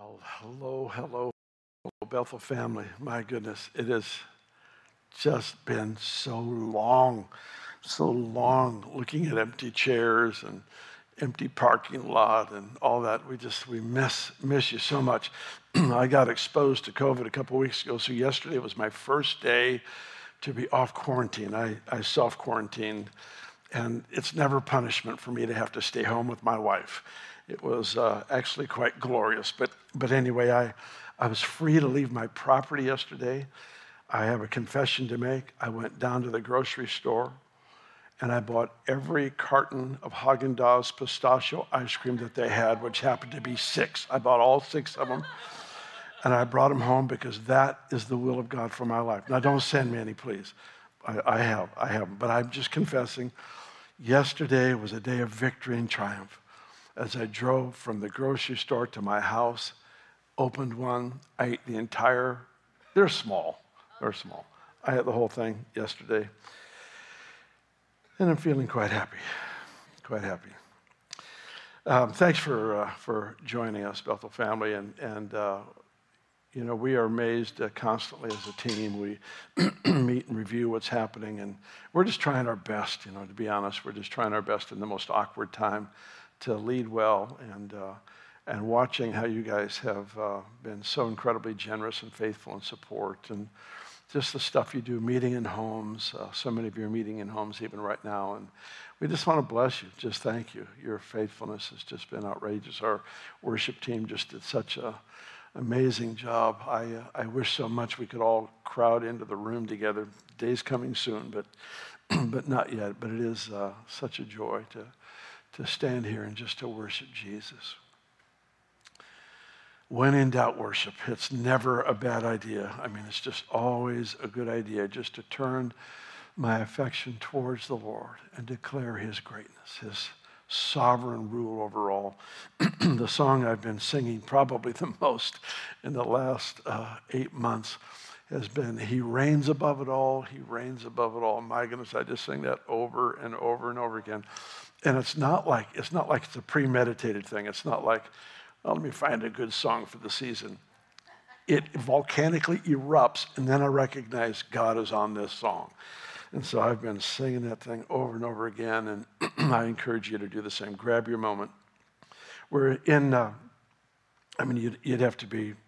Well, hello, Bethel family. My goodness, it has just been so long looking at empty chairs and empty parking lot and all that. We miss you so much. I got exposed to COVID a couple weeks ago, so yesterday was my first day to be off quarantine. I self-quarantined, and it's never punishment for me to have to stay home with my wife. It was actually quite glorious. But anyway, I was free to leave my property yesterday. I have a confession to make. I went down to the grocery store and I bought every carton of Haagen-Dazs pistachio ice cream that they had, which happened to be 6. I bought all 6 of them and I brought them home because that is the will of God for my life. Now, don't send me any, please. I have. But I'm just confessing, yesterday was a day of victory and triumph. As I drove from the grocery store to my house, opened one, I ate the entire, they're small. I ate the whole thing yesterday. And I'm feeling quite happy. Thanks for joining us, Bethel family. And we are amazed constantly as a team. We meet and review what's happening. And we're just trying our best, to be honest. We're just trying our best in the most awkward time to lead well, and watching how you guys have been so incredibly generous and faithful in support, and just the stuff you do, meeting in homes. So many of you are meeting in homes even right now, and we just want to bless you. Just thank you. Your faithfulness has just been outrageous. Our worship team just did such an amazing job. I wish so much we could all crowd into the room together. The day's coming soon, but not yet. But it is such a joy to stand here and just to worship Jesus. When in doubt, worship. It's never a bad idea. It's just always a good idea just to turn my affection towards the Lord and declare His greatness, His sovereign rule over all. The song I've been singing probably the most in the last 8 months has been, He reigns above it all, He reigns above it all. My goodness, I just sing that over and over and over again. And it's not like it's a premeditated thing. It's not like, let me find a good song for the season. It volcanically erupts, and then I recognize God is on this song. And so I've been singing that thing over and over again, and I encourage you to do the same. Grab your moment. We're in, you'd have to be,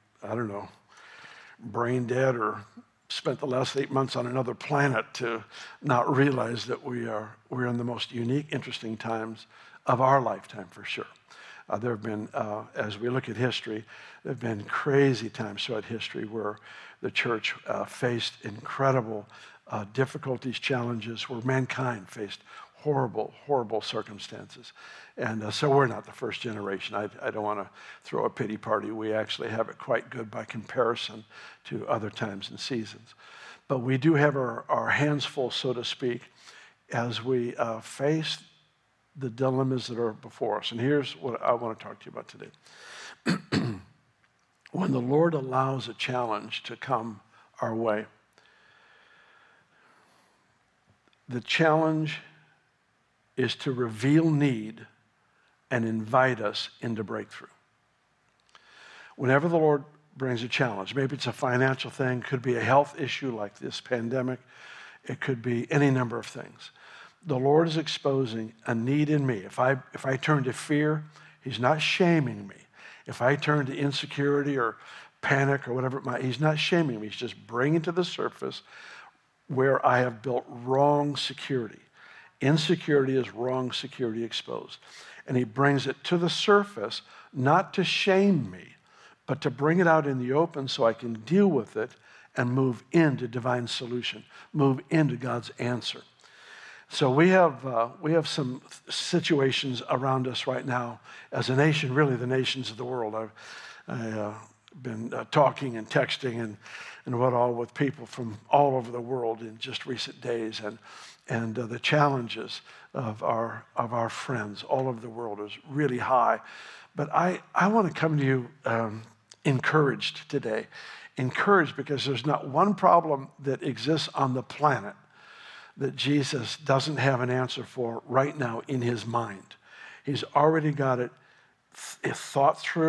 brain dead or spent the last 8 months on another planet to not realize that we're in the most unique, interesting times of our lifetime, for sure. There have been, as we look at history, there have been crazy times throughout history where the church faced incredible difficulties, challenges, where mankind faced horrible circumstances. And so we're not the first generation. I don't want to throw a pity party. We actually have it quite good by comparison to other times and seasons. But we do have our hands full, so to speak, as we face the dilemmas that are before us. And here's what I want to talk to you about today. When the Lord allows a challenge to come our way, the challenge is to reveal need and invite us into breakthrough. Whenever the Lord brings a challenge, maybe it's a financial thing, could be a health issue like this pandemic, it could be any number of things. The Lord is exposing a need in me. If I turn to fear, He's not shaming me. If I turn to insecurity or panic or whatever it might, He's not shaming me. He's just bringing to the surface where I have built wrong security. Insecurity is wrong security exposed. And He brings it to the surface, not to shame me, but to bring it out in the open so I can deal with it and move into divine solution, move into God's answer. So we have some situations around us right now as a nation, really the nations of the world. I've been talking and texting and what all with people from all over the world in just recent days, and the challenges of our friends all over the world is really high. But I want to come to you encouraged today. Encouraged because there's not one problem that exists on the planet that Jesus doesn't have an answer for right now in His mind. He's already got it thought through,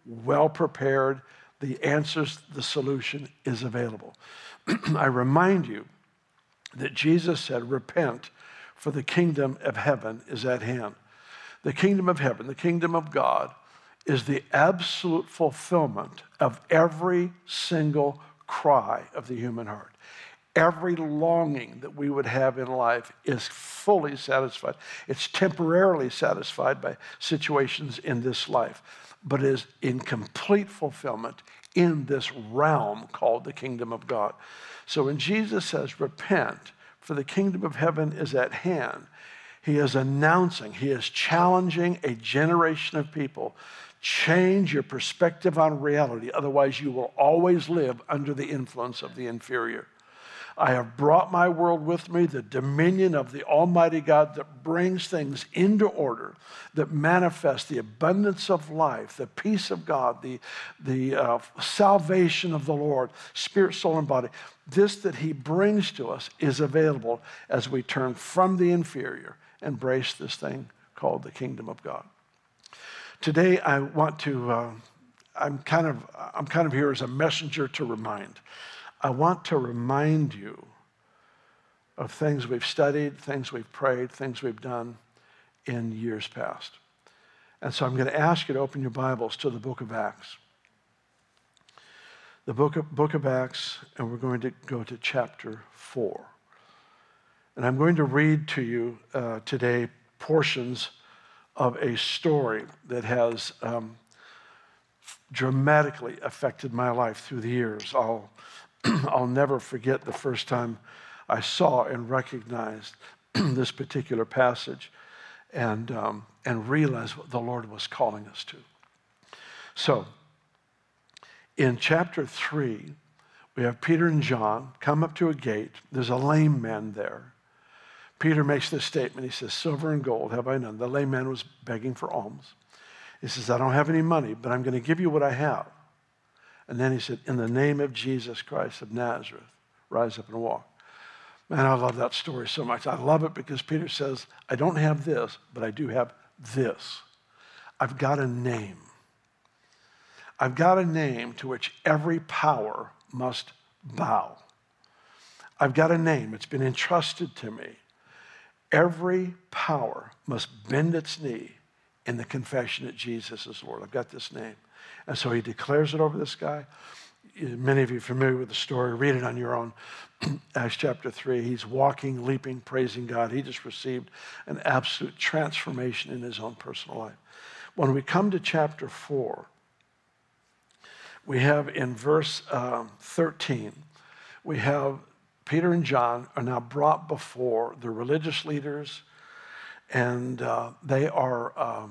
well prepared. The answers, the solution is available. I remind you that Jesus said, repent, for the kingdom of heaven is at hand. The kingdom of heaven, the kingdom of God, is the absolute fulfillment of every single cry of the human heart. Every longing that we would have in life is fully satisfied. It's temporarily satisfied by situations in this life, but is in complete fulfillment in this realm called the kingdom of God. So when Jesus says, repent, for the kingdom of heaven is at hand, he is announcing, he is challenging a generation of people. Change your perspective on reality, otherwise you will always live under the influence of the inferior. I have brought my world with me, the dominion of the Almighty God that brings things into order, that manifests the abundance of life, the peace of God, the salvation of the Lord, spirit, soul, and body. This that he brings to us is available as we turn from the inferior and embrace this thing called the kingdom of God. Today, I want to, I'm kind of here as a messenger to remind. I want to remind you of things we've studied, things we've prayed, things we've done in years past. And so I'm going to ask you to open your Bibles to the book of Acts. The book of Acts, and we're going to go to chapter 4. And I'm going to read to you today portions of a story that has dramatically affected my life through the years. I'll never forget the first time I saw and recognized this particular passage and realized what the Lord was calling us to. So, in chapter 3, we have Peter and John come up to a gate. There's a lame man there. Peter makes this statement. He says, silver and gold have I none. The lame man was begging for alms. He says, I don't have any money, but I'm going to give you what I have. And then he said, in the name of Jesus Christ of Nazareth, rise up and walk. Man, I love that story so much. I love it because Peter says, I don't have this, but I do have this. I've got a name. I've got a name to which every power must bow. I've got a name. It's been entrusted to me. Every power must bend its knee in the confession that Jesus is Lord. I've got this name. And so he declares it over this guy. Many of you are familiar with the story. Read it on your own. Acts chapter 3. He's walking, leaping, praising God. He just received an absolute transformation in his own personal life. When we come to chapter 4, we have in verse 13, we have Peter and John are now brought before the religious leaders, and they are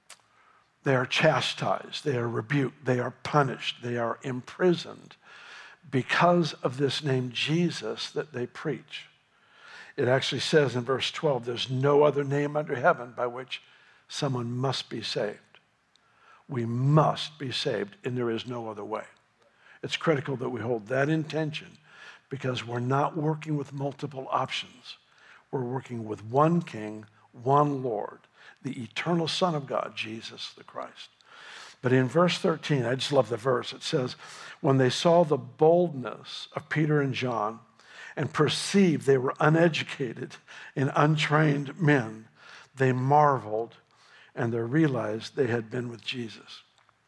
chastised, they are rebuked, they are punished, they are imprisoned because of this name Jesus that they preach. It actually says in verse 12, there's no other name under heaven by which someone must be saved. We must be saved, and there is no other way. It's critical that we hold that intention because we're not working with multiple options. We're working with one King, one Lord, the eternal Son of God, Jesus the Christ. But in verse 13, I just love the verse. It says, when they saw the boldness of Peter and John and perceived they were uneducated and untrained men, they marveled and they realized they had been with Jesus.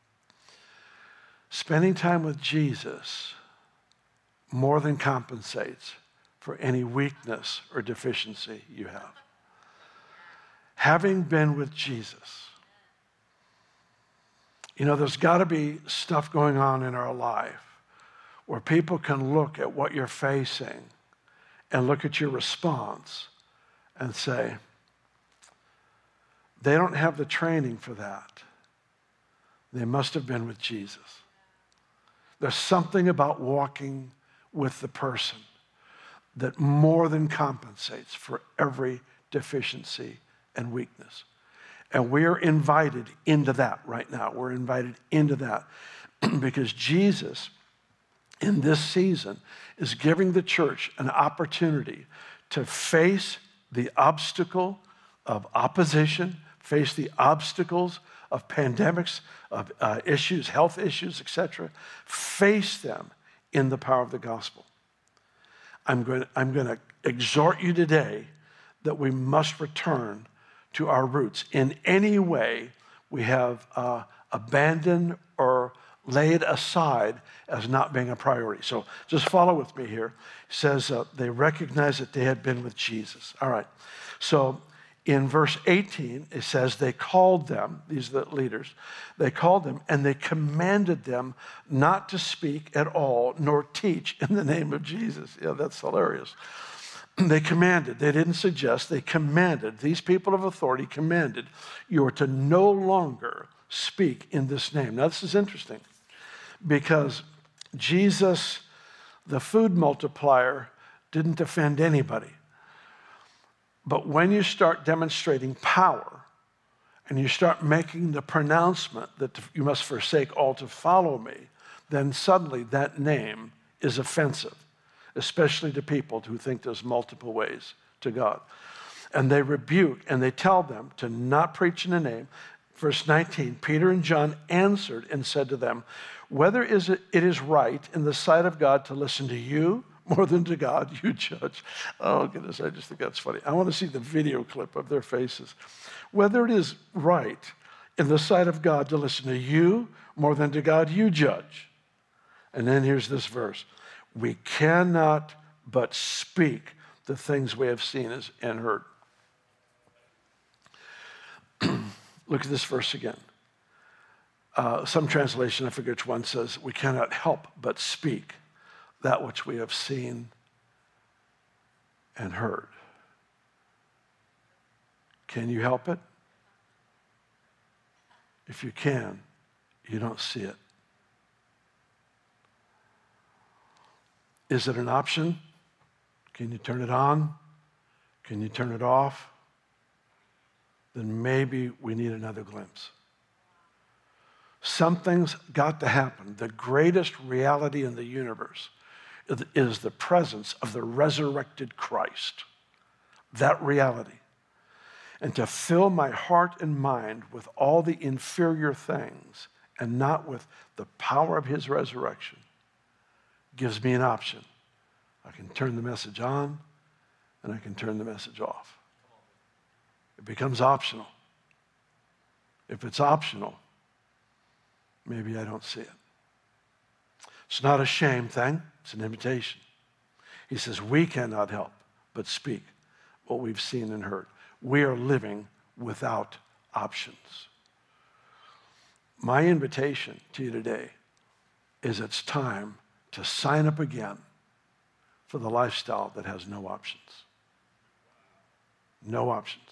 Spending time with Jesus more than compensates for any weakness or deficiency you have. Having been with Jesus, you know, there's got to be stuff going on in our life where people can look at what you're facing and look at your response and say, they don't have the training for that. They must have been with Jesus. There's something about walking with the person that more than compensates for every deficiency and weakness. And we're invited into that right now. We're invited into that because Jesus, in this season, is giving the church an opportunity to face the obstacle of opposition, face the obstacles of pandemics, of issues, health issues, etc. Face them in the power of the gospel. I'm going to exhort you today that we must return to our roots. In any way we have abandoned or laid aside as not being a priority. So just follow with me here. It says they recognized that they had been with Jesus. All right. So in verse 18, it says they called them, these are the leaders, they called them and they commanded them not to speak at all nor teach in the name of Jesus. Yeah, that's hilarious. They commanded, they didn't suggest, they commanded, these people of authority commanded, you are to no longer speak in this name. Now this is interesting because Jesus, the food multiplier, didn't offend anybody. But when you start demonstrating power and you start making the pronouncement that you must forsake all to follow me, then suddenly that name is offensive, especially to people who think there's multiple ways to God. And they rebuke and they tell them to not preach in the name. Verse 19, Peter and John answered and said to them, whether it is right in the sight of God to listen to you more than to God, you judge. Oh, goodness, I just think that's funny. I want to see the video clip of their faces. Whether it is right in the sight of God to listen to you more than to God, you judge. And then here's this verse. We cannot but speak the things we have seen and heard. Look at this verse again. Some translation, I forget which one, says, we cannot help but speak that which we have seen and heard. Can you help it? If you can, you don't see it. Is it an option? Can you turn it on? Can you turn it off? Then maybe we need another glimpse. Something's got to happen. The greatest reality in the universe is the presence of the resurrected Christ. That reality. And to fill my heart and mind with all the inferior things and not with the power of his resurrection gives me an option. I can turn the message on and I can turn the message off. It becomes optional. If it's optional, maybe I don't see it. It's not a shame thing. It's an invitation. He says, we cannot help but speak what we've seen and heard. We are living without options. My invitation to you today is it's time to sign up again for the lifestyle that has no options. No options.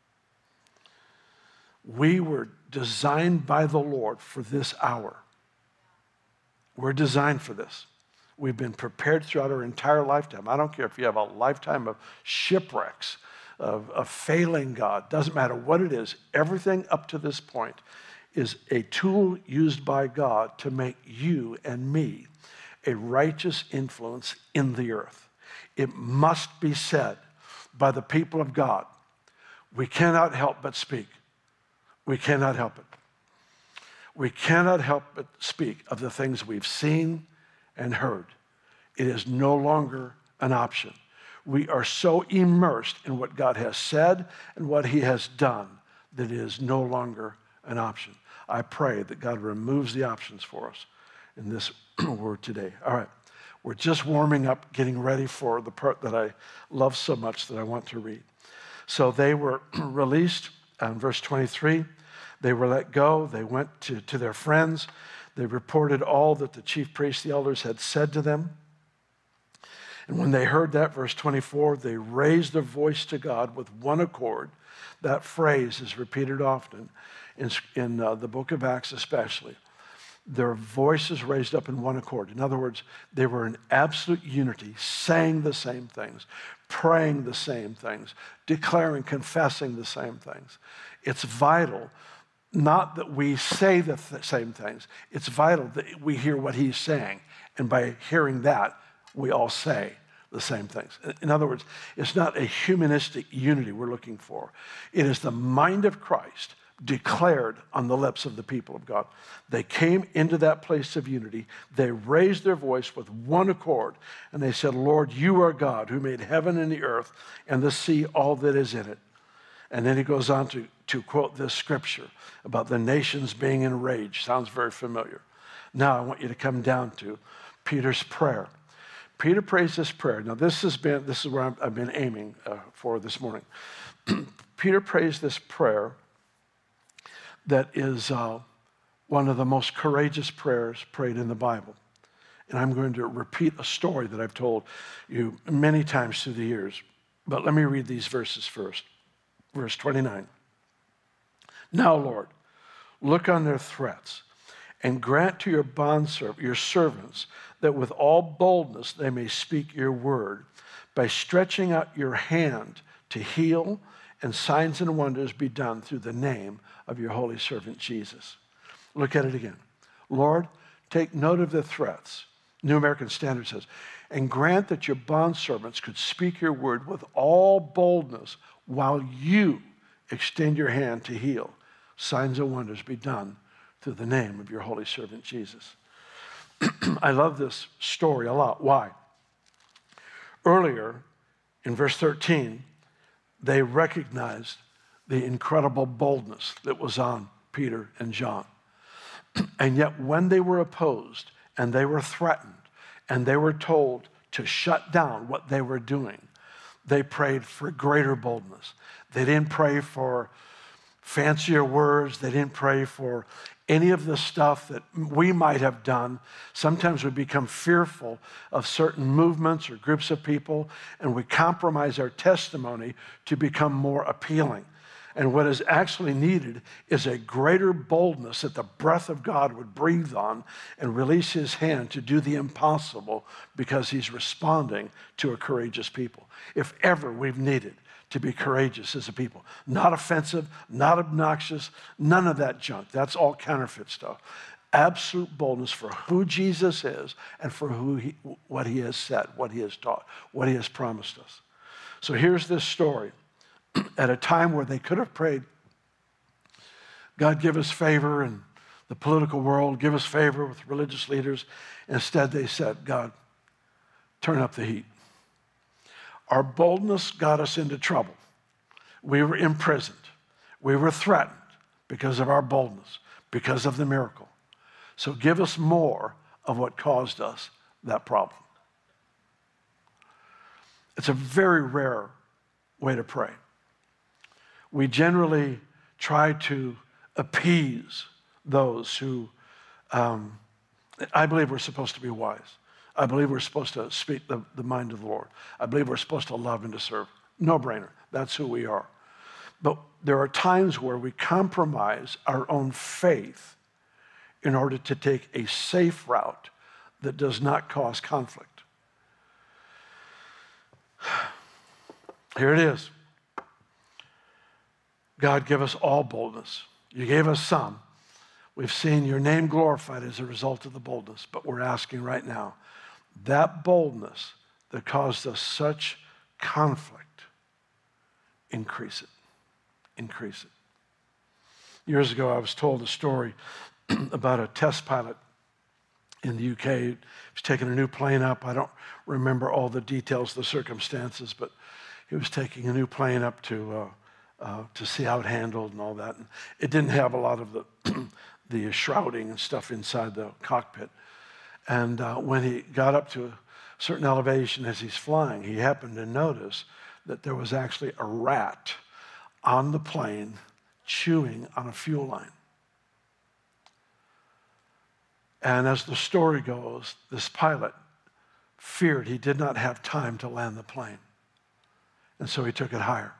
We were designed by the Lord for this hour. We're designed for this. We've been prepared throughout our entire lifetime. I don't care if you have a lifetime of shipwrecks, of failing God. Doesn't matter what it is. Everything up to this point is a tool used by God to make you and me a righteous influence in the earth. It must be said by the people of God. We cannot help but speak. We cannot help it. We cannot help but speak of the things we've seen and heard. It is no longer an option. We are so immersed in what God has said and what he has done that it is no longer an option. I pray that God removes the options for us in this word today. All right. We're just warming up, getting ready for the part that I love so much that I want to read. So they were released in verse 23. They were let go. They went to their friends. They reported all that the chief priests, the elders had said to them. And when they heard that, verse 24, they raised their voice to God with one accord. That phrase is repeated often in the book of Acts especially. Their voices raised up in one accord. In other words, they were in absolute unity, saying the same things, praying the same things, declaring, confessing the same things. It's vital, not that we say the same things. It's vital that we hear what he's saying. And by hearing that, we all say the same things. In other words, it's not a humanistic unity we're looking for. It is the mind of Christ declared on the lips of the people of God. They came into that place of unity. They raised their voice with one accord, and they said, Lord, you are God who made heaven and the earth and the sea, all that is in it. And then he goes on to quote this scripture about the nations being enraged. Sounds very familiar. Now I want you to come down to Peter's prayer. Peter prays this prayer. Now this is where I've been aiming for this morning. Peter prays this prayer that is one of the most courageous prayers prayed in the Bible. And I'm going to repeat a story that I've told you many times through the years. But let me read these verses first. Verse 29. Now, Lord, look on their threats and grant to your servants, that with all boldness they may speak your word by stretching out your hand to heal, and signs and wonders be done through the name of your holy servant Jesus. Look at it again. Lord, take note of the threats. New American Standard says, and grant that your bondservants could speak your word with all boldness while you extend your hand to heal. Signs and wonders be done through the name of your holy servant Jesus. I love this story a lot. Why? Earlier in verse 13, they recognized the incredible boldness that was on Peter and John. And yet when they were opposed and they were threatened and they were told to shut down what they were doing, they prayed for greater boldness. They didn't pray for fancier words. They didn't pray for any of the stuff that we might have done. Sometimes we become fearful of certain movements or groups of people, and we compromise our testimony to become more appealing. And what is actually needed is a greater boldness that the breath of God would breathe on and release his hand to do the impossible, because he's responding to a courageous people. If ever we've needed to be courageous as a people, not offensive, not obnoxious, none of that junk. That's all counterfeit stuff. Absolute boldness for who Jesus is and for what he has said, what he has taught, what he has promised us. So here's this story. At a time where they could have prayed, God, give us favor in the political world, give us favor with religious leaders. Instead, they said, God, turn up the heat. Our boldness got us into trouble. We were imprisoned. We were threatened because of our boldness, because of the miracle. So give us more of what caused us that problem. It's a very rare way to pray. We generally try to appease those who, I believe we're supposed to be wise. I believe we're supposed to speak the mind of the Lord. I believe we're supposed to love and to serve. No brainer. That's who we are. But there are times where we compromise our own faith in order to take a safe route that does not cause conflict. Here it is. God, give us all boldness. You gave us some. We've seen your name glorified as a result of the boldness, but we're asking right now, that boldness that caused us such conflict, increase it. Increase it. Years ago, I was told a story about a test pilot in the UK. He was taking a new plane up. I don't remember all the details, the circumstances, but he was taking a new plane up to see how it handled and all that. And it didn't have a lot of the shrouding and stuff inside the cockpit. And when he got up to a certain elevation as he's flying, he happened to notice that there was actually a rat on the plane chewing on a fuel line. And as the story goes, this pilot feared he did not have time to land the plane. And so he took it higher.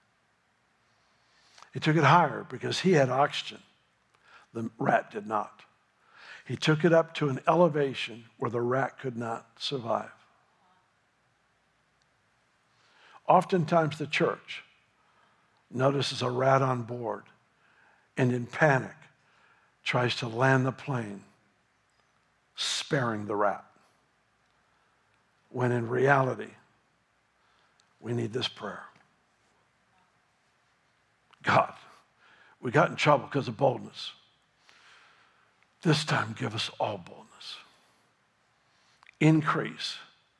He took it higher because he had oxygen. The rat did not. He took it up to an elevation where the rat could not survive. Oftentimes the church notices a rat on board and in panic tries to land the plane, sparing the rat. When in reality, we need this prayer. God, We got in trouble because of boldness. This time, give us all boldness. Increase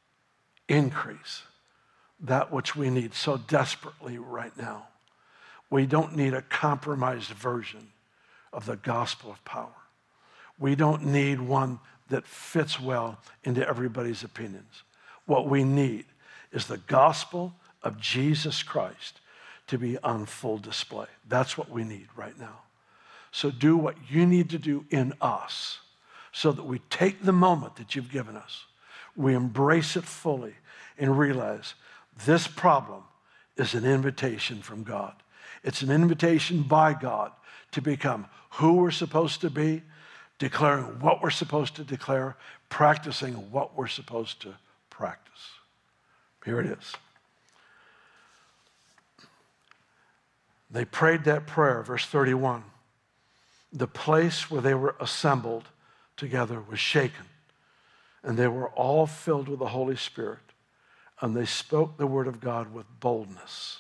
that which we need so desperately right now. We don't need a compromised version of the gospel of power. We don't need one that fits well into everybody's opinions. What we need is the gospel of Jesus Christ to be on full display. That's what we need right now. So do what you need to do in us so that we take the moment that you've given us, we embrace it fully and realize this problem is an invitation from God. It's an invitation by God to become who we're supposed to be, declaring what we're supposed to declare, practicing what we're supposed to practice. Here it is. They prayed that prayer, verse 31. The place where they were assembled together was shaken, and they were all filled with the Holy Spirit, and they spoke the word of God with boldness.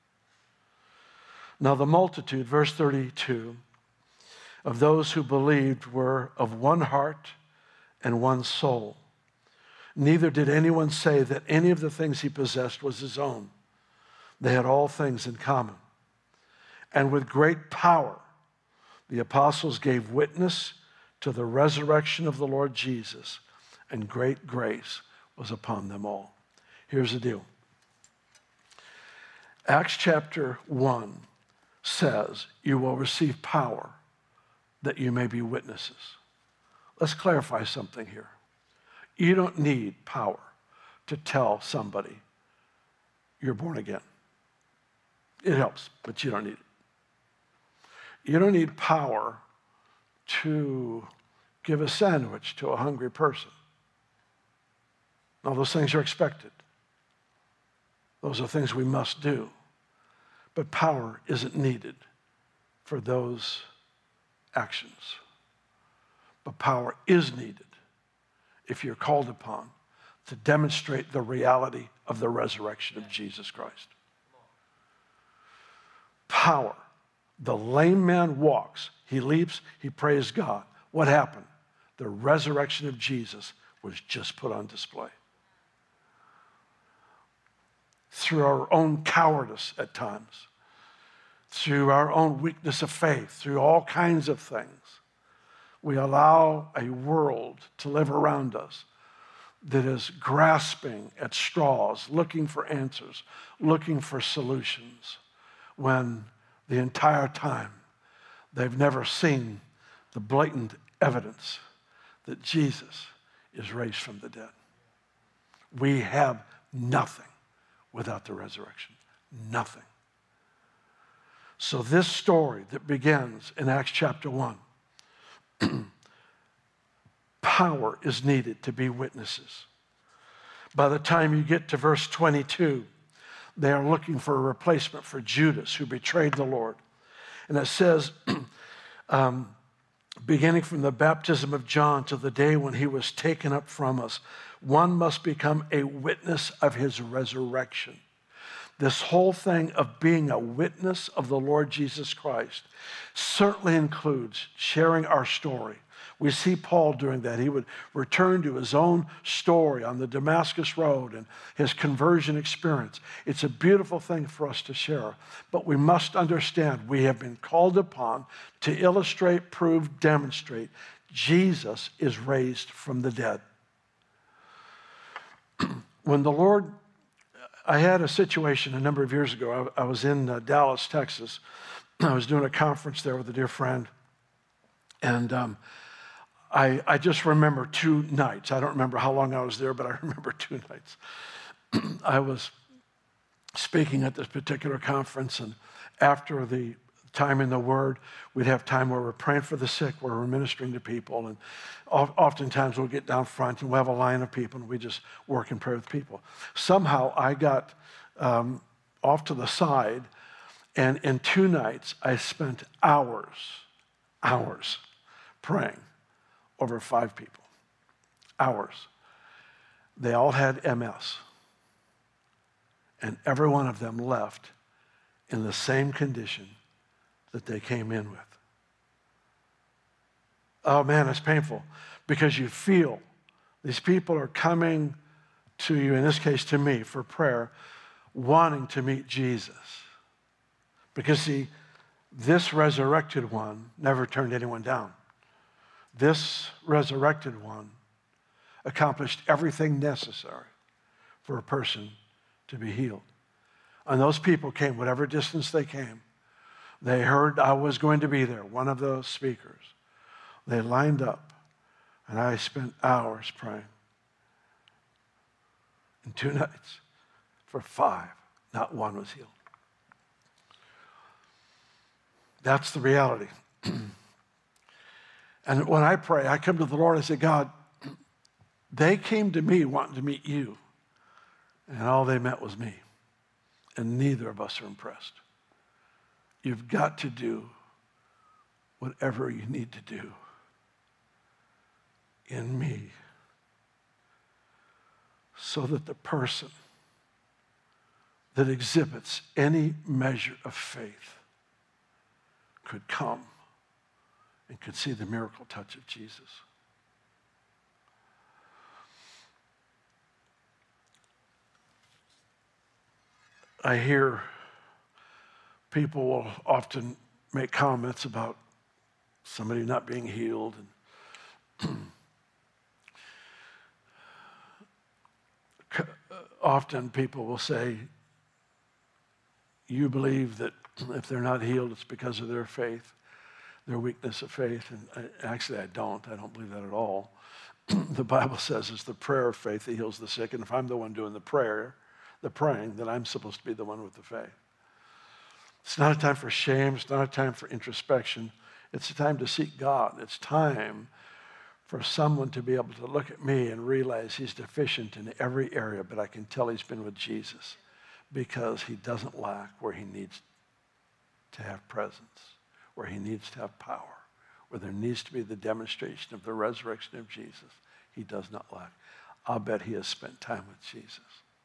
Now the multitude, verse 32, of those who believed were of one heart and one soul. Neither did anyone say that any of the things he possessed was his own. They had all things in common. And with great power, the apostles gave witness to the resurrection of the Lord Jesus, and great grace was upon them all. Here's the deal. Acts chapter 1 says, you will receive power that you may be witnesses. Let's clarify something here. You don't need power to tell somebody you're born again. It helps, but you don't need it. You don't need power to give a sandwich to a hungry person. All those things are expected. Those are things we must do. But power isn't needed for those actions. But power is needed if you're called upon to demonstrate the reality of the resurrection of Jesus Christ. Power. The lame man walks, he leaps, he prays God. What happened? The resurrection of Jesus was just put on display. Through our own cowardice at times, through our own weakness of faith, through all kinds of things, we allow a world to live around us that is grasping at straws, looking for answers, looking for solutions, when the entire time they've never seen the blatant evidence that Jesus is raised from the dead. We have nothing without the resurrection. Nothing. So this story that begins in Acts chapter 1, power is needed to be witnesses. By the time you get to verse 22, they are looking for a replacement for Judas, who betrayed the Lord. And it says, beginning from the baptism of John to the day when he was taken up from us, one must become a witness of his resurrection. This whole thing of being a witness of the Lord Jesus Christ certainly includes sharing our story. We see Paul doing that. He would return to his own story on the Damascus Road and his conversion experience. It's a beautiful thing for us to share, but we must understand we have been called upon to illustrate, prove, demonstrate Jesus is raised from the dead. When the Lord, I had a situation a number of years ago. I was in Dallas, Texas. I was doing a conference there with a dear friend, and I just remember 2 nights. I don't remember how long I was there, but I remember 2 nights. I was speaking at this particular conference, and after the time in the Word, we'd have time where we're praying for the sick, where we're ministering to people, and oftentimes we'll get down front and we'll have a line of people, and we just work and pray with people. Somehow I got off to the side, and in 2 nights I spent hours praying over 5 people. Hours. They all had MS. And every one of them left in the same condition that they came in with. Oh man, it's painful because you feel these people are coming to you, in this case to me, for prayer, wanting to meet Jesus. Because see, this resurrected one never turned anyone down. This resurrected one accomplished everything necessary for a person to be healed. And those people came, whatever distance they came. They heard I was going to be there, one of those speakers. They lined up, and I spent hours praying. In 2 nights, for 5, not one was healed. That's the reality. And when I pray, I come to the Lord, I say, God, they came to me wanting to meet you, and all they met was me. And neither of us are impressed. You've got to do whatever you need to do in me so that the person that exhibits any measure of faith could come and could see the miracle touch of Jesus. I hear people will often make comments about somebody not being healed. And often people will say, you believe that if they're not healed, it's because of their faith, their weakness of faith. And actually, I don't believe that at all. The Bible says it's the prayer of faith that heals the sick. And if I'm the one doing the praying, then I'm supposed to be the one with the faith. It's not a time for shame. It's not a time for introspection. It's a time to seek God. It's time for someone to be able to look at me and realize he's deficient in every area, but I can tell he's been with Jesus because he doesn't lack where he needs to have presence, where he needs to have power, where there needs to be the demonstration of the resurrection of Jesus. He does not lack. I'll bet he has spent time with Jesus.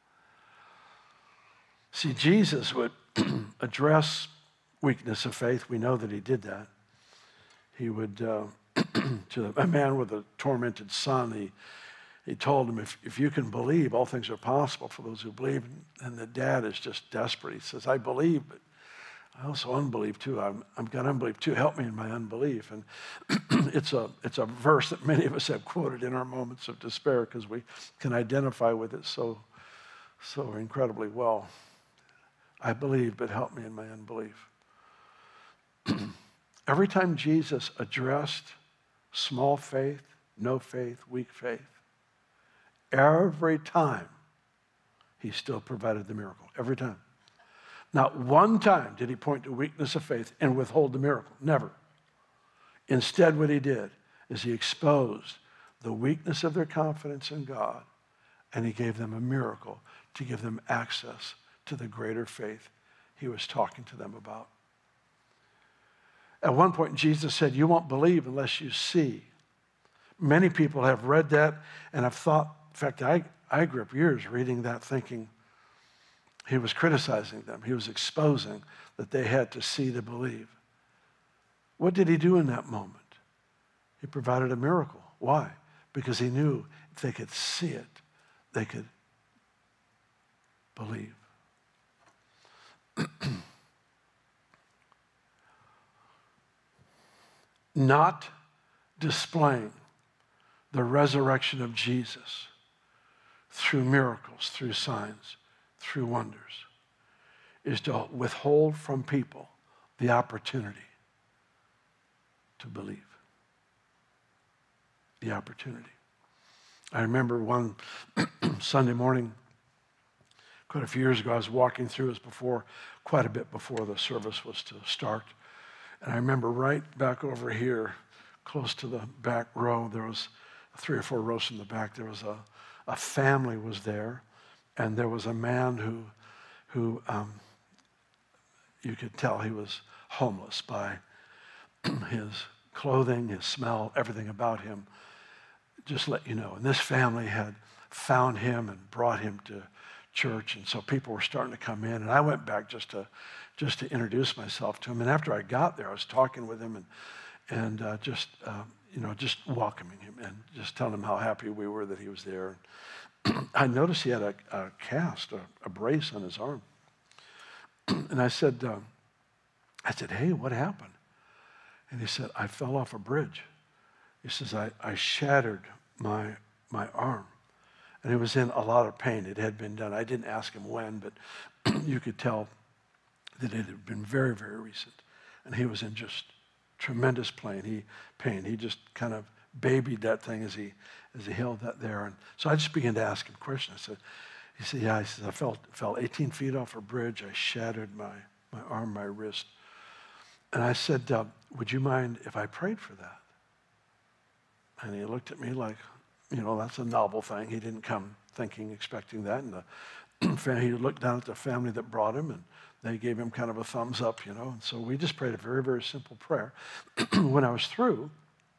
See, Jesus would address weakness of faith. We know that he did that. He would, to a man with a tormented son, he told him, if you can believe, all things are possible for those who believe. And the dad is just desperate. He says, I believe, but I also unbelieve too. I've got unbelief too. Help me in my unbelief. And it's a verse that many of us have quoted in our moments of despair because we can identify with it so incredibly well. I believe, but help me in my unbelief. Every time Jesus addressed small faith, no faith, weak faith, every time he still provided the miracle. Every time. Not one time did he point to weakness of faith and withhold the miracle. Never. Instead, what he did is he exposed the weakness of their confidence in God, and he gave them a miracle to give them access to the greater faith he was talking to them about. At one point, Jesus said, you won't believe unless you see. Many people have read that and have thought, in fact, I grew up years reading that thinking he was criticizing them. He was exposing that they had to see to believe. What did he do in that moment? He provided a miracle. Why? Because he knew if they could see it, they could believe. Not displaying the resurrection of Jesus through miracles, through signs, through wonders, is to withhold from people the opportunity to believe. The opportunity. I remember one Sunday morning, quite a few years ago, I was walking through, it was quite a bit before the service was to start. And I remember right back over here, close to the back row, there was 3 or 4 rows from the back, there was a family was there, and there was a man who you could tell he was homeless by his clothing, his smell, everything about him. Just let you know. And this family had found him and brought him church, and so people were starting to come in, and I went back just to introduce myself to him. And after I got there, I was talking with him and just welcoming him and just telling him how happy we were that he was there. I noticed he had a cast, a brace on his arm. And I said, hey, what happened? And he said, I fell off a bridge. He says, I shattered my arm. And he was in a lot of pain. It had been done. I didn't ask him when, but you could tell that it had been very, very recent. And he was in just tremendous pain. He just kind of babied that thing as he held that there. And so I just began to ask him questions. He said, yeah, I fell 18 feet off a bridge. I shattered my arm, my wrist. And I said, would you mind if I prayed for that? And he looked at me like, that's a novel thing. He didn't come expecting that. And he looked down at the family that brought him, and they gave him kind of a thumbs up, And so we just prayed a very, very simple prayer. When I was through,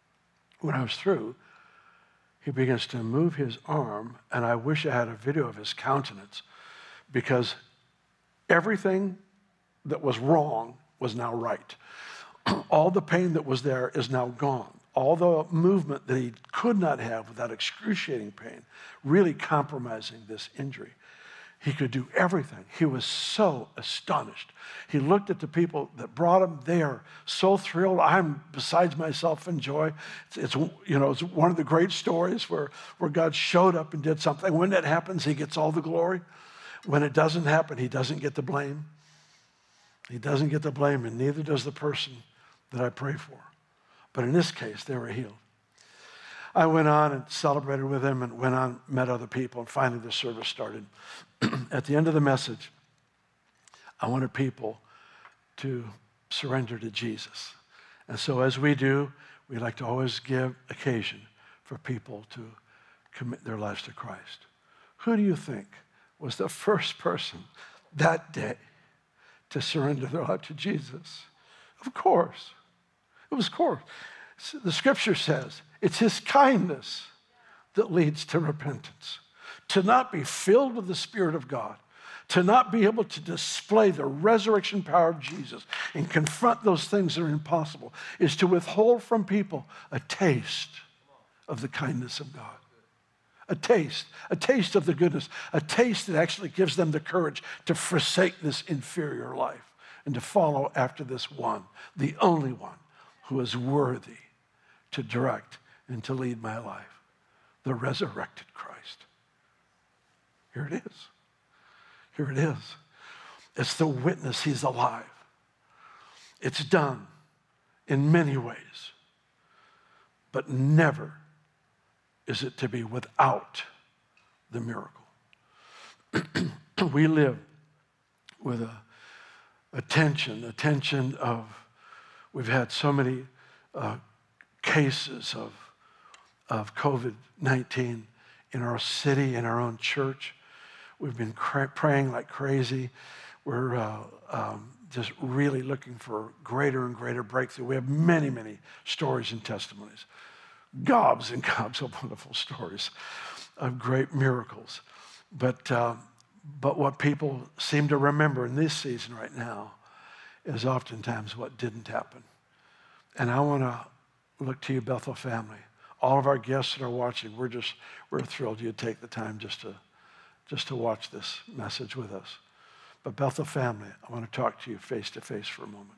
he begins to move his arm, and I wish I had a video of his countenance, because everything that was wrong was now right. All the pain that was there is now gone. All the movement that he could not have without excruciating pain, really compromising this injury. He could do everything. He was so astonished. He looked at the people that brought him. They are so thrilled. I'm besides myself in joy. It's one of the great stories where God showed up and did something. When that happens, he gets all the glory. When it doesn't happen, he doesn't get the blame. He doesn't get the blame, and neither does the person that I pray for. But in this case, they were healed. I went on and celebrated with him and went on, met other people, and finally the service started. At the end of the message, I wanted people to surrender to Jesus. And so as we do, we like to always give occasion for people to commit their lives to Christ. Who do you think was the first person that day to surrender their life to Jesus? Of course. It was course. The scripture says it's his kindness that leads to repentance. To not be filled with the Spirit of God, to not be able to display the resurrection power of Jesus and confront those things that are impossible, is to withhold from people a taste of the kindness of God. A taste of the goodness, a taste that actually gives them the courage to forsake this inferior life and to follow after this one, the only one who is worthy to direct and to lead my life, the resurrected Christ. Here it is. Here it is. It's the witness he's alive. It's done in many ways, but never is it to be without the miracle. We live with a tension of, we've had so many cases of COVID-19 in our city, in our own church. We've been praying like crazy. We're just really looking for greater and greater breakthrough. We have many, many stories and testimonies. Gobs and gobs of wonderful stories of great miracles. But what people seem to remember in this season right now is oftentimes what didn't happen. And I want to look to you, Bethel family. All of our guests that are watching, we're thrilled you'd take the time just to watch this message with us. But Bethel family, I want to talk to you face to face for a moment.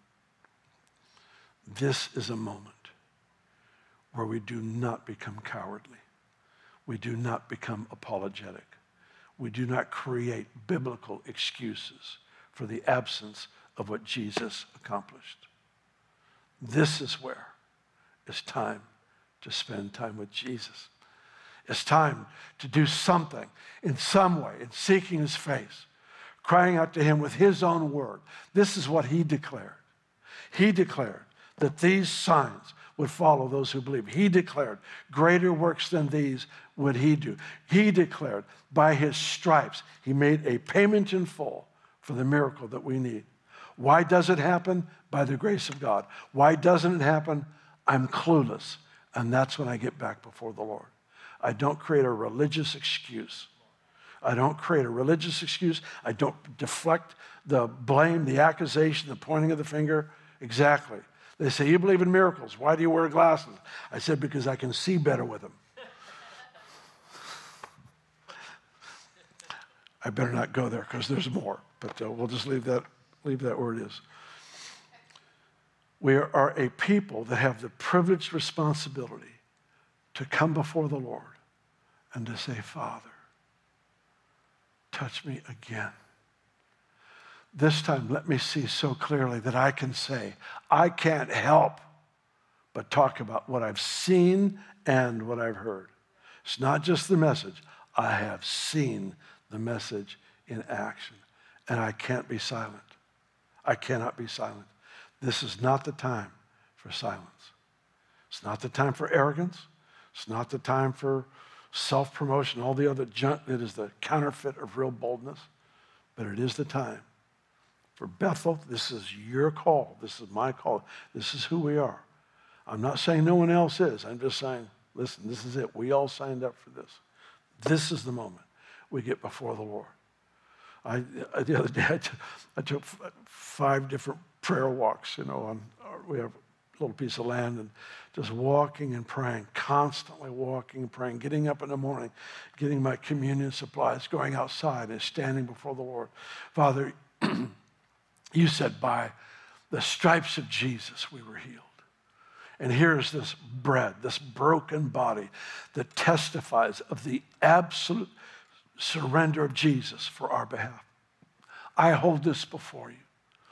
This is a moment where we do not become cowardly. We do not become apologetic. We do not create biblical excuses for the absence of what Jesus accomplished. This is where it's time to spend time with Jesus. It's time to do something in some way, in seeking his face, crying out to him with his own word. This is what he declared. He declared that these signs would follow those who believe. He declared, greater works than these would he do. He declared, by his stripes, he made a payment in full for the miracle that we need. Why does it happen? By the grace of God. Why doesn't it happen? I'm clueless. And that's when I get back before the Lord. I don't create a religious excuse. I don't create a religious excuse. I don't deflect the blame, the accusation, the pointing of the finger. Exactly. They say, you believe in miracles. Why do you wear glasses? I said, because I can see better with them. I better not go there because there's more. But we'll just leave that where it is. We are a people that have the privileged responsibility to come before the Lord and to say, Father, touch me again. This time, let me see so clearly that I can say, I can't help but talk about what I've seen and what I've heard. It's not just the message. I have seen the message in action, and I can't be silent. I cannot be silent. This is not the time for silence. It's not the time for arrogance. It's not the time for self-promotion, all the other junk that is the counterfeit of real boldness. But it is the time for Bethel. This is your call. This is my call. This is who we are. I'm not saying no one else is. I'm just saying, listen, this is it. We all signed up for this. This is the moment we get before the Lord. The other day, I took 5 different prayer walks, we have a little piece of land, and just walking and praying, constantly walking and praying, getting up in the morning, getting my communion supplies, going outside and standing before the Lord. Father, you said by the stripes of Jesus we were healed. And here's this bread, this broken body that testifies of the absolute surrender of Jesus for our behalf. I hold this before you.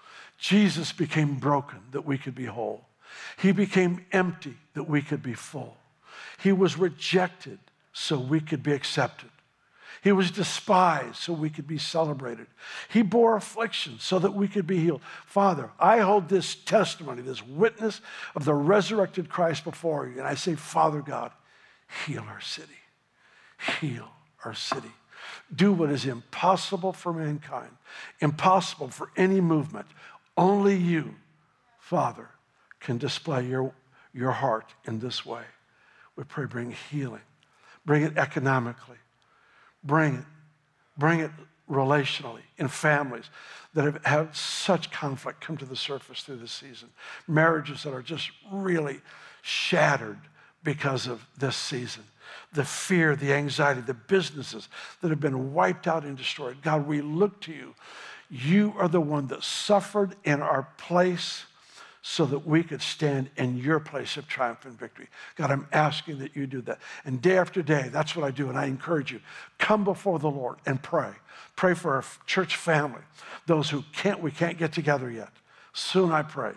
Jesus became broken that we could be whole. He became empty that we could be full. He was rejected so we could be accepted. He was despised so we could be celebrated. He bore affliction so that we could be healed. Father, I hold this testimony, this witness of the resurrected Christ before you. And I say, Father God, heal our city. Heal our city. Do what is impossible for mankind, impossible for any movement. Only you, Father, can display your heart in this way. We pray, bring healing. Bring it economically. Bring it relationally in families that have had such conflict come to the surface through this season. Marriages that are just really shattered because of this season. The fear, the anxiety, the businesses that have been wiped out and destroyed. God, we look to you. You are the one that suffered in our place so that we could stand in your place of triumph and victory. God, I'm asking that you do that. And day after day, that's what I do, and I encourage you. Come before the Lord and pray. Pray for our church family, those who we can't get together yet. Soon I pray.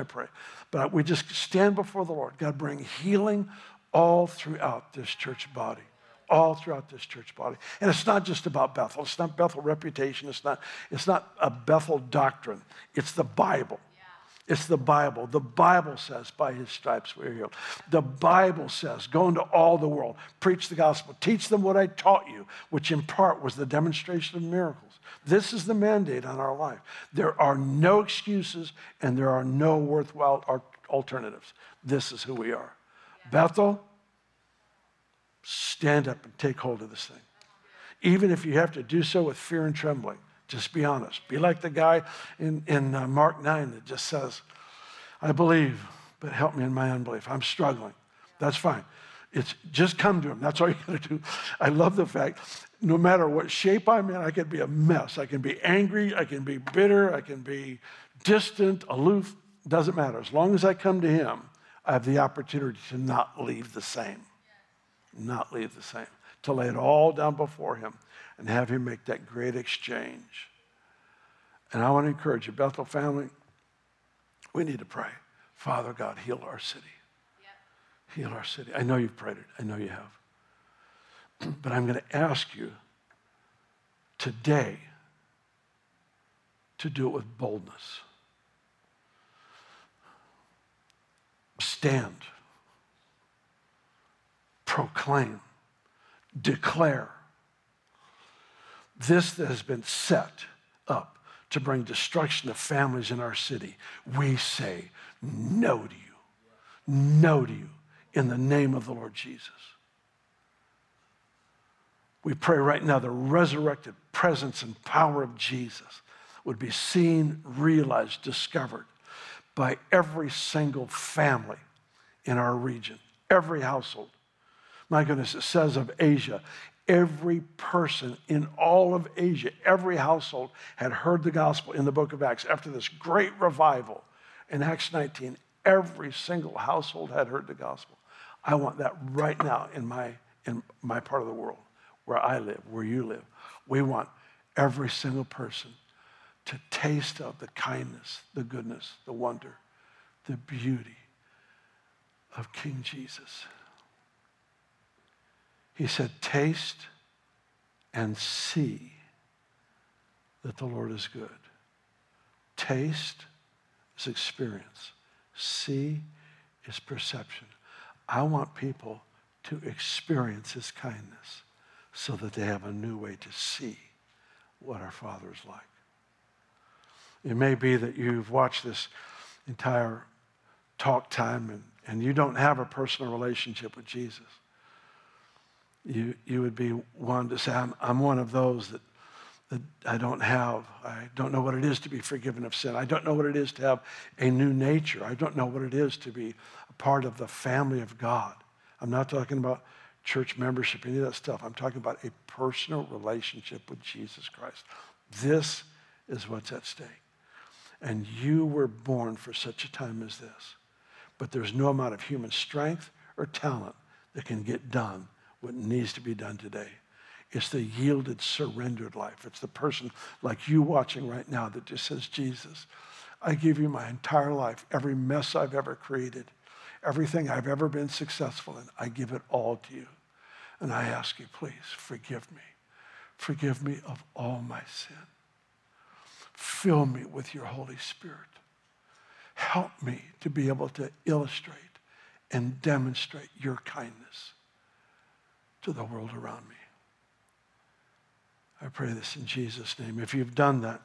But we just stand before the Lord. God, bring healing all throughout this church body. All throughout this church body. And it's not just about Bethel. It's not Bethel reputation. It's not a Bethel doctrine. It's the Bible. It's the Bible. The Bible says, by his stripes we are healed. The Bible says, go into all the world, preach the gospel, teach them what I taught you, which in part was the demonstration of miracles. This is the mandate on our life. There are no excuses and there are no worthwhile alternatives. This is who we are. Bethel, stand up and take hold of this thing. Even if you have to do so with fear and trembling. Just be honest. Be like the guy in Mark 9 that just says, I believe, but help me in my unbelief. I'm struggling. That's fine. It's just come to him. That's all you got to do. I love the fact, no matter what shape I'm in, I can be a mess. I can be angry. I can be bitter. I can be distant, aloof. Doesn't matter. As long as I come to him, I have the opportunity to not leave the same. Not leave the same. To lay it all down before him and have him make that great exchange. And I want to encourage you, Bethel family, we need to pray. Father God, heal our city. Heal our city. I know you've prayed it. I know you have. But I'm going to ask you today to do it with boldness. Stand. Proclaim. Declare. This that has been set up to bring destruction to families in our city, we say no to you. No to you in the name of the Lord Jesus. We pray right now the resurrected presence and power of Jesus would be seen, realized, discovered by every single family in our region, every household. My goodness, it says of Asia, every person in all of Asia, every household had heard the gospel in the book of Acts. After this great revival in Acts 19, every single household had heard the gospel. I want that right now in my part of the world, where I live, where you live. We want every single person to taste of the kindness, the goodness, the wonder, the beauty of King Jesus. He said, taste and see that the Lord is good. Taste is experience. See is perception. I want people to experience his kindness so that they have a new way to see what our Father is like. It may be that you've watched this entire talk time and you don't have a personal relationship with Jesus. You would be one to say, I'm one of those that I don't have. I don't know what it is to be forgiven of sin. I don't know what it is to have a new nature. I don't know what it is to be a part of the family of God. I'm not talking about church membership, any of that stuff. I'm talking about a personal relationship with Jesus Christ. This is what's at stake. And you were born for such a time as this. But there's no amount of human strength or talent that can get done what needs to be done today. It's the yielded, surrendered life. It's the person like you watching right now that just says, Jesus, I give you my entire life, every mess I've ever created, everything I've ever been successful in, I give it all to you. And I ask you, please, forgive me. Forgive me of all my sin. Fill me with your Holy Spirit. Help me to be able to illustrate and demonstrate your kindness to the world around me. I pray this in Jesus' name. If you've done that,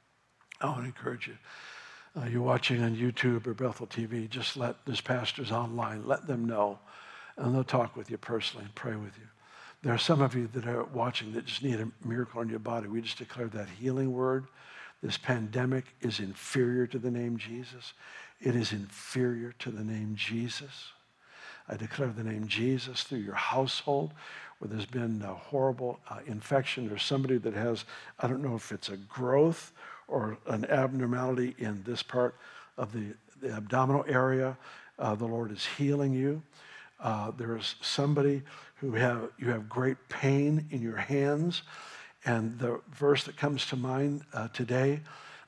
I want to encourage you. You're watching on YouTube or Bethel TV, just let these pastors online, let them know, and they'll talk with you personally and pray with you. There are some of you that are watching that just need a miracle in your body. We just declared that healing word. This pandemic is inferior to the name Jesus. It is inferior to the name Jesus. I declare the name Jesus through your household where there's been a horrible infection or somebody that has, I don't know if it's a growth or an abnormality in this part of the abdominal area. The Lord is healing you. There is somebody who you have great pain in your hands. And the verse that comes to mind today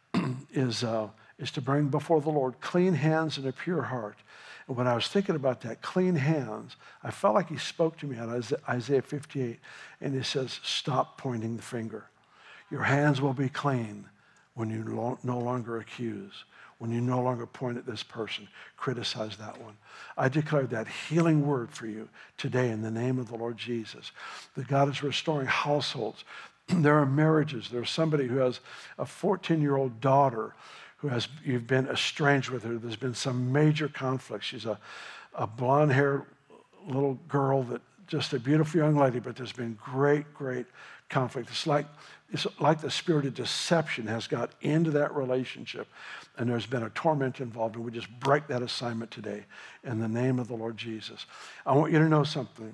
is to bring before the Lord clean hands and a pure heart. And when I was thinking about that, clean hands, I felt like he spoke to me on Isaiah 58. And he says, stop pointing the finger. Your hands will be clean when you no longer accuse, when you no longer point at this person, criticize that one. I declare that healing word for you today in the name of the Lord Jesus, that God is restoring households. There are marriages. There's somebody who has a 14-year-old daughter you've been estranged with her. There's been some major conflict. She's a blonde-haired little girl, that just a beautiful young lady, but there's been great conflict. It's like the spirit of deception has got into that relationship, and there's been a torment involved, and we just break that assignment today in the name of the Lord Jesus. I want you to know something.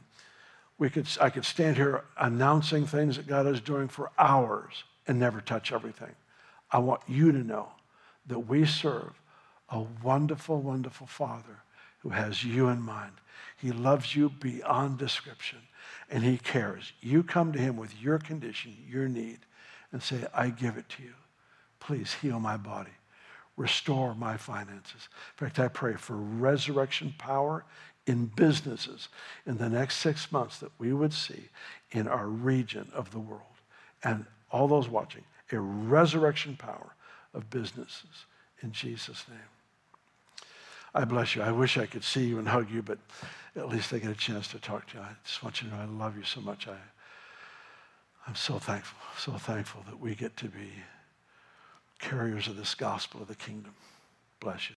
I could stand here announcing things that God is doing for hours and never touch everything. I want you to know that we serve a wonderful, wonderful Father who has you in mind. He loves you beyond description, and he cares. You come to him with your condition, your need, and say, I give it to you. Please heal my body. Restore my finances. In fact, I pray for resurrection power in businesses in the next 6 months that we would see in our region of the world. And all those watching, a resurrection power of businesses in Jesus' name. I bless you. I wish I could see you and hug you, but at least I get a chance to talk to you. I just want you to know I love you so much. I'm so thankful that we get to be carriers of this gospel of the kingdom. Bless you.